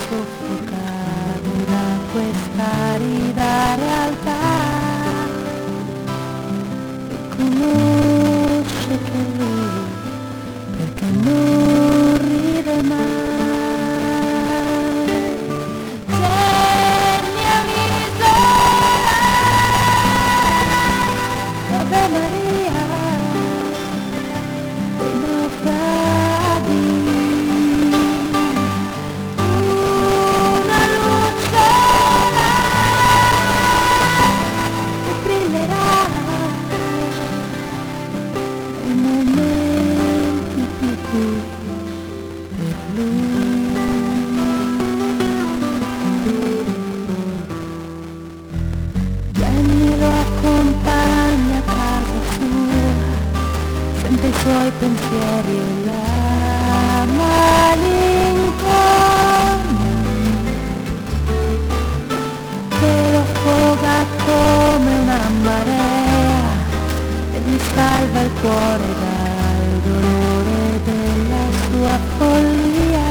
soffocare da questa arida realtà e conosce che lui perché non ride mai. Segnami sola, Ave Maria, dei naufragi. Lo accompagna a casa sua, sente i suoi pensieri e la malinconia che lo affoga come una marea e gli salva il cuore dal dolore della sua follia,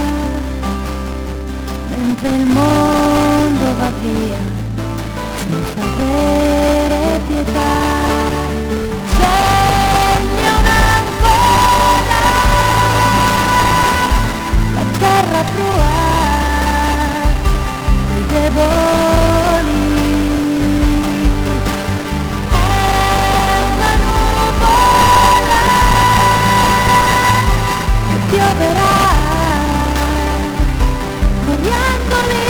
mentre il mondo va via senza avere pietà. Segna ancora la terra tua, i deboli, è una nuvola che pioverà coriandoli.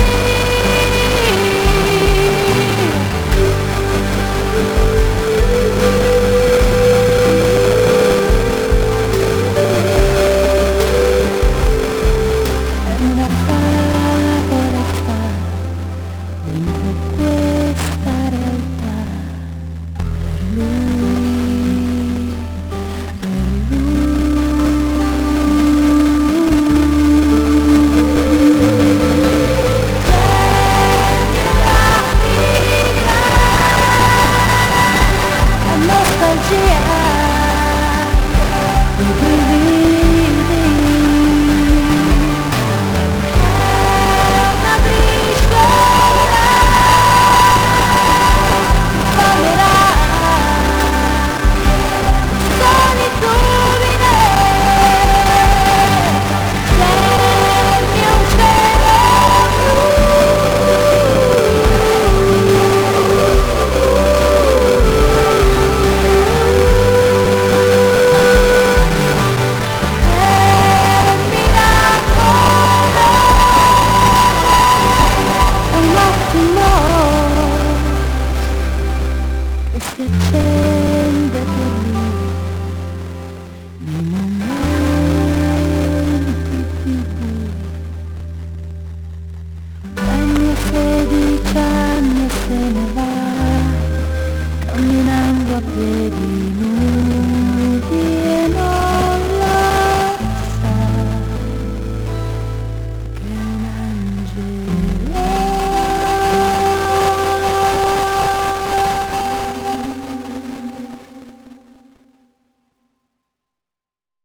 Si accende per lui nei momenti più bui. Bagna 16 anni e se ne va camminando a piedi